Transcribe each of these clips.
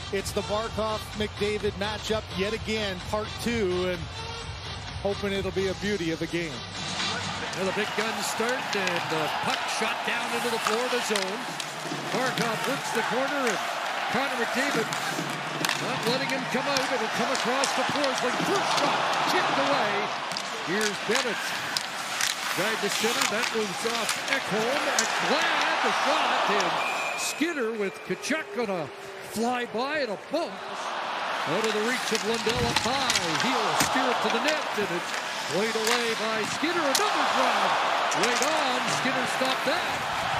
It's the Barkov-McDavid matchup yet again, part 2, and hoping it'll be a beauty of a game. And the big guns start, and the puck shot down into the Florida zone. Barkov works the corner, and Connor McDavid not letting him come out. It'll come across the Forsling. First shot, chipped away. Here's Bennett. Drive to center, that moves off Ekholm. Ekblad, the shot, and Skinner with Tkachuk on a fly-by and a bump. Out of the reach of Lundell up high. He'll steer it to the net, and it's played away by Skinner. Another drive. Right on. Skinner stopped that.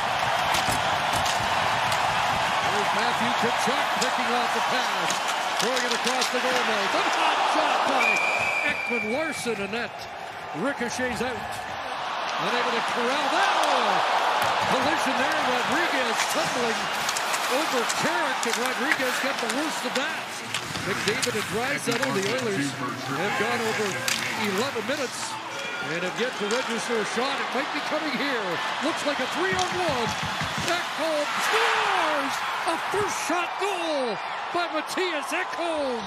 There's Matthew Tkachuk picking off the pass. Throwing it across the goal line. A hot shot by Ekman Larsson, and that ricochets out. Unable to corral that. Collision there. Rodriguez tumbling over Carrick, and Rodriguez got the worst of that. McDavid and Draisaitl, the Oilers have gone over 11 minutes and have yet to register a shot. It might be coming here. Looks like a 3-on-1. Ekholm scores! A first shot goal by Mattias Ekholm.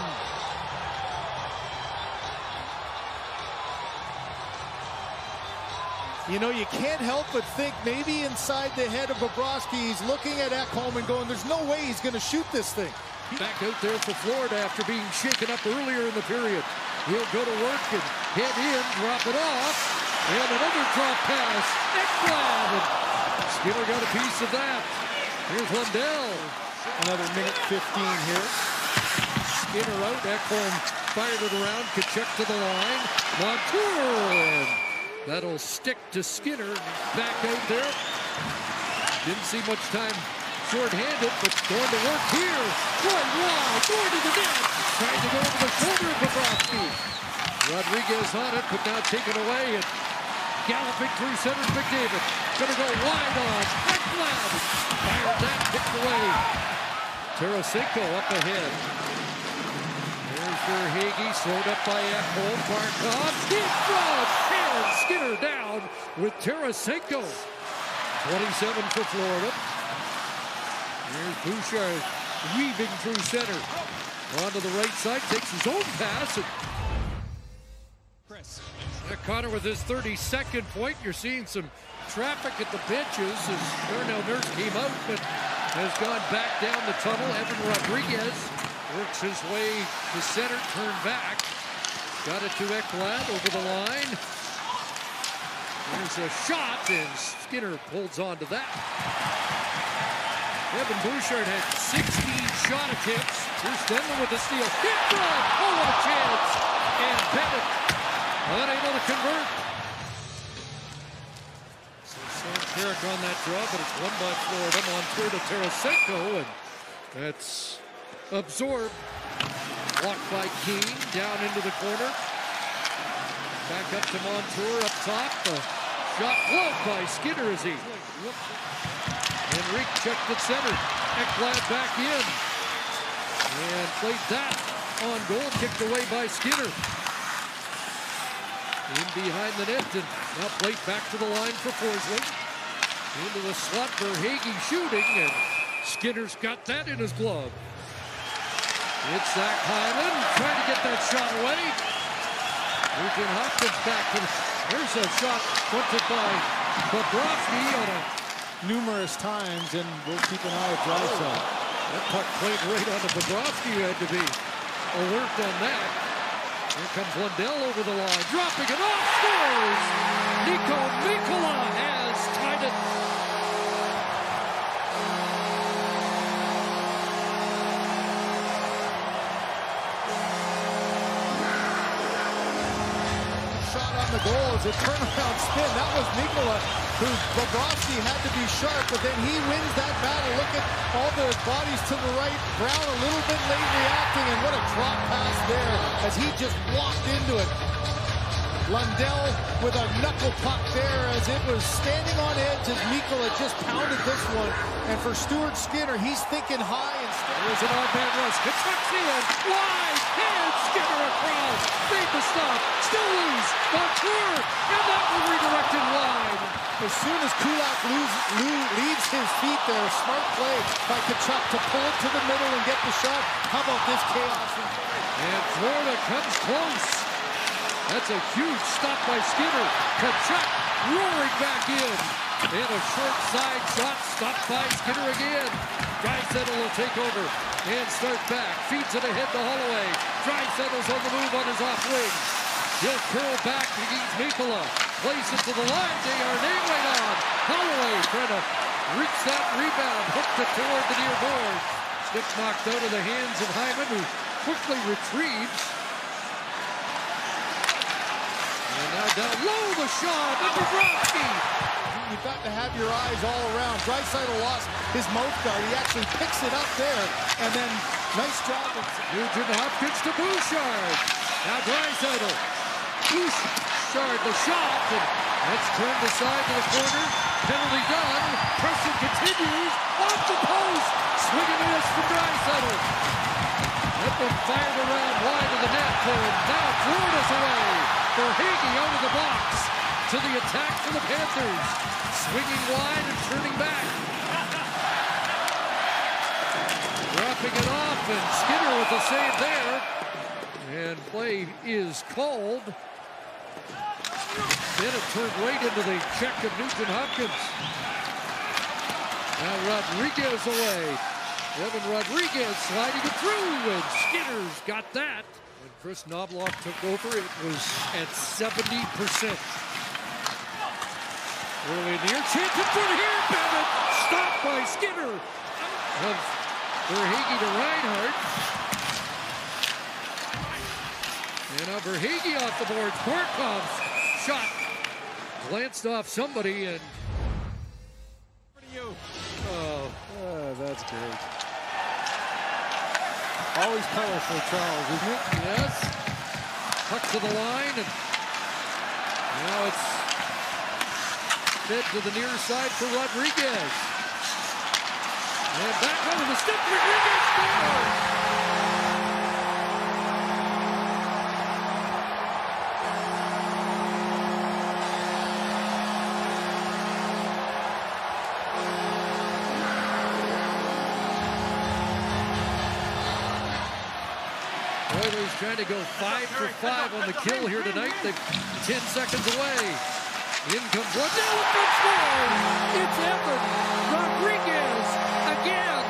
You know, you can't help but think maybe inside the head of Bobrovsky, he's looking at Ekholm and going, there's no way he's going to shoot this thing. Back out there for Florida after being shaken up earlier in the period. He'll go to work and head in, drop it off, and another drop pass. Ekblad. Skinner got a piece of that. Here's Lundell. Another minute 15 here. Skinner out. Ekholm fired it around. Tkachuk to the line. Montour. That'll stick to Skinner. Back out there. Didn't see much time short-handed, but going to work here. Right wide, going to the net. Trying to go over the shoulder of Bobrovsky. Rodriguez on it, but now taken away, and galloping through center McDavid. Gonna go wide on. Ekblad. Fired that, picked away. Tarasenko up ahead. There's Verhaeghe, slowed up by Ekholm. Barkov, deep front, and Skinner down with Tarasenko. 27 for Florida. Here's Bouchard weaving through center. Onto the right side, takes his own pass. And Chris. Connor with his 32nd point. You're seeing some traffic at the benches as Darnell Nurse came out, but has gone back down the tunnel. Evan Rodriguez works his way to center, turned back. Got it to Ekblad over the line. There's a shot, and Skinner holds on to that. Evan Bouchard had 16 shot attempts. Here's Denman with the steal. Hit front! Oh, what a chance! And Bennett unable to convert. So Carrick on that draw, but it's won by Florida. Montour to Tarasenko, and that's absorbed. Blocked by Keane, down into the corner. Back up to Montour up top. Shot blocked by Skinner as he Henrique checked at center. Ekblad back in. And played that on goal. Kicked away by Skinner. In behind the net. And now played back to the line for Forsling. Into the slot. Verhaeghe shooting. And Skinner's got that in his glove. It's Zach Hyman trying to get that shot away. Nugent Hopkins back. There's a shot fronted by Bobrovsky on a numerous times, and we'll keep an eye on Draisaitl. That puck played right onto Bobrovsky, who had to be alert on that. Here comes Lundell over the line, dropping it off, scores! Niko Mikkola has tied it. Shot on the goal is a turnaround spin. That was Mikkola, who Bobrovsky had to be sharp, but then he wins that battle. Look at all the bodies to the right. Brown a little bit late reacting, and what a drop pass there as he just walked into it. Lundell with a knuckle puck there as it was standing on edge as Mikkola just pounded this one. And for Stuart Skinner, he's thinking high and there's an on-man rush. Tkachuk's in, wide, and Skinner across. Made the stop, still loose. Montour, and that one redirected wide. As soon as Kulak leaves his feet there. Smart play by Tkachuk to pull it to the middle and get the shot. How about this chaos? And Florida comes close. That's a huge stop by Skinner. Tkachuk roaring back in. And a short side shot stopped by Skinner again. Draisaitl will take over and start back. Feeds it ahead to Holloway. Draisaitl's on the move on his off wing. He'll curl back against Mikkola. Plays it to the line. Desharnais right on. Holloway trying to reach that rebound. Hooked it toward the near boards. Stick knocked out of the hands of Hyman, who quickly retrieves. And now down low the shot. And Bobrovsky. You've got to have your eyes all around. Draisaitl lost his mouth guard. He actually picks it up there. And then nice job. Nugent Hopkins to Bouchard. Now Draisaitl. Bouchard the shot. And that's turned aside to the corner. Penalty done. Pressure continues. Off the post. Swing and miss from Draisaitl. That one fired around wide of the net. And now Florida's away. Verhaeghe out of the box. To the attack for the Panthers. Swinging wide and turning back. Dropping it off, and Skinner with the save there. And play is called. Then it turned right into the check of Nugent Hopkins. Now Rodriguez away. Evan Rodriguez sliding it through, and Skinner's got that. When Chris Knoblauch took over, it was at 70%. Early in the air, chance in front here, Bennett, stopped by Skinner. Of Verhaeghe to Reinhart. And now Verhaeghe off the boards. Barkov's shot glanced off somebody, and that's great. Always colorful, Charles, isn't it? Yes. Puck to the line, and now it's fed to the near side for Rodriguez. And back over the stick, Rodriguez scores! Oilers trying to go 5 for 5 on the kill here tonight. They're 10 seconds away. In comes one. Now it scores! It's Evan Rodriguez again.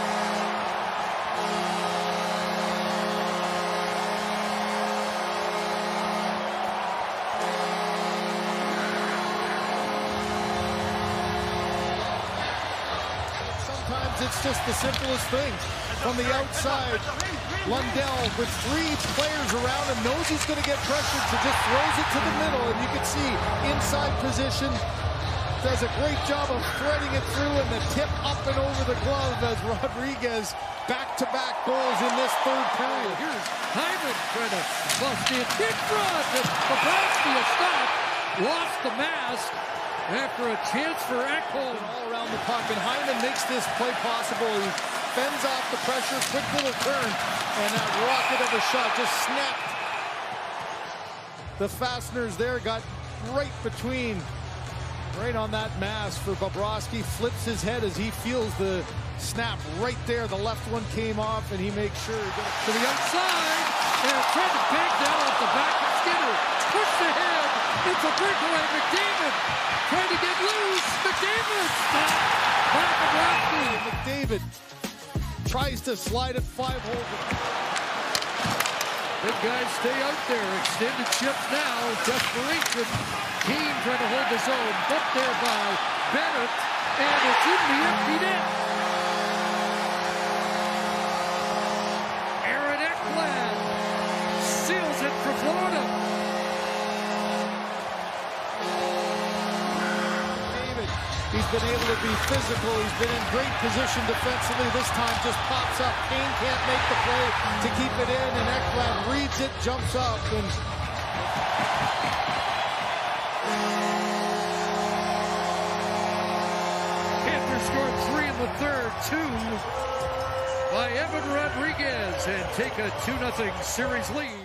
Sometimes it's just the simplest thing. From the outside, Lundell with 3 players around him knows he's going to get pressured, so just throws it to the middle, and you can see inside position does a great job of threading it through, and the tip up and over the glove as Rodriguez back-to-back goals in this third period. Here's Hyman trying to bust in front, and Bobrovsky a stop, lost the mask after a chance for Ekholm. All around the puck, and Hyman makes this play possible. He fends off the pressure, quick little turn, and that rocket of a shot just snapped. The fasteners there got right between, right on that mask for Bobrovsky. Flips his head as he feels the snap right there. The left one came off, and he makes sure he gets to the outside, and trying to bank down off the back of Skinner. Pushed ahead. It's a breakaway. McDavid trying to get loose. McDavid stopped by Bobrovsky. McDavid tries to slide it 5-hole. Big guys stay out there. Extended shift now. Desperation. Keane trying to hold the zone. Bumped there by Bennett. And it's in the empty net. Aaron Ekblad seals it for Florida. He's been able to be physical. He's been in great position defensively. This time just pops up. Kane can't make the play to keep it in, and Ekblad reads it, jumps up, and Panthers scored 3 in the third, 2 by Evan Rodriguez, and take a 2-0 series lead.